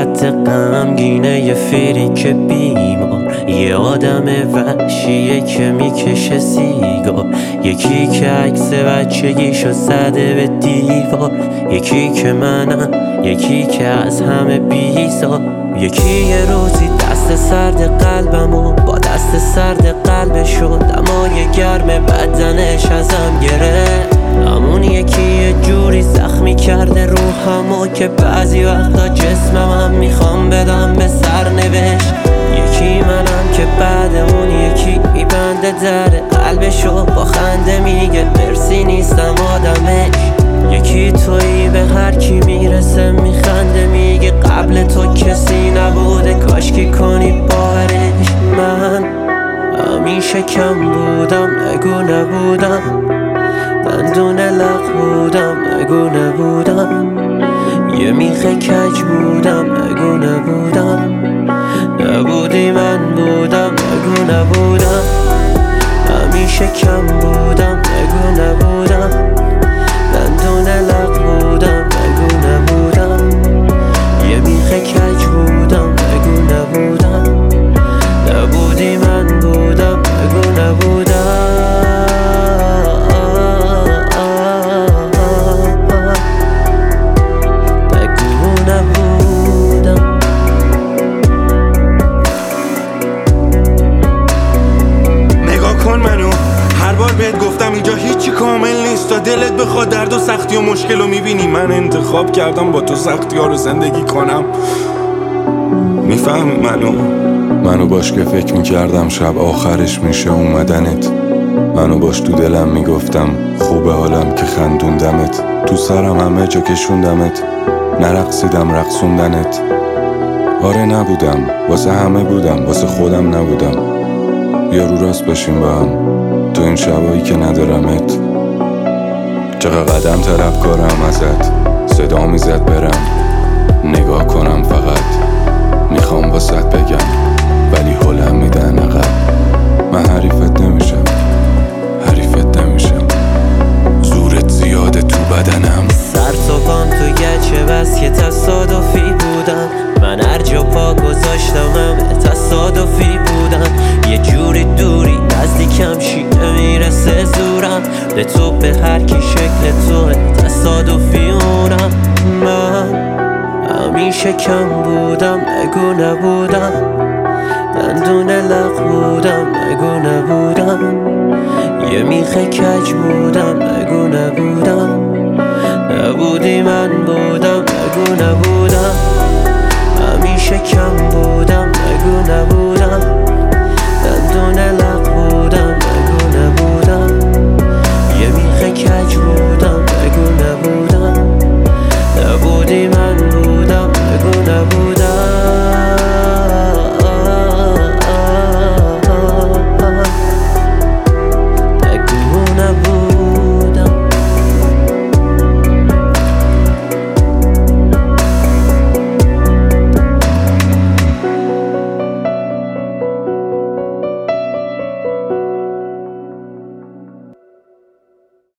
صورت غمگینه یه فریک بیمار، یه آدم وحشیه که میکشه سیگار، یکی که عکس بچگیشو زده به دیوار، یکی که منم، یکی که از همه بیزار، یکی یه روزی دست سرد قلبمو با دست سرد قلبش شد، دمای گرم بدنش ازم گرفت. همون یکی یه جوری زخمی کرده روحمو که بعضی وقتا جسمم میخوام بدم به سرنوشت. یکی منم که بعد اون یکی میبنده در قلبشو با خنده میگه مرسی نیستم آدمش. یکی تویی به هر کی میرسه میخنده میگه قبل تو کسی نبوده کاشکی کنی باورش. من همیشه کم بودم نگو نبودم، دندون لق بودم نگو نبودم، یه میخه کج بودم نگو نبودم، نبودی من بودم نگو نبودم. همیشه کم بودم نگو نبودم، دندون لق بودم نگو نبودم، یه میخه کج بودم نگو نبودم، نبودی من بودم نگو نبودم. بهت گفتم اینجا هیچی کامل نیست تا دلت بخواد درد و سختی و مشکل رو میبینی. من انتخاب کردم با تو سختی ها رو زندگی کنم. میفهمی منو باش که فکر میکردم شب آخرش میشه اومدنت، منو باش تو دلم میگفتم خوبه حالم که خندوندمت، تو سرم همه جا کشوندمت، نرقصیدم رقصوندنت. آره نبودم واسه همه بودم واسه خودم نبودم. بیا رو راست باشیم با هم تو این شبایی که ندارمت. چقدر قدم طلبکارم ازت، صدا میزد برم نگاه کنم، فقط میخوام واسط بگم ولی حولم میدن عقب. من حریفت نمیشم، حریفت نمیشم، زورت زیاده تو بدنم. سر تا پام تو گچه بس که تصادفی بودم، من هر جا پا گذاشتم همه تصادفی بودم. یه جوری دوری نزدیکم شی نمیرسه زورم، به تو به هر کی شکل تو تصادفی اونم. من همیشه کم بودم نگو نبودم، دندون لق بودم نگو نبودم، یه میخه کج بودم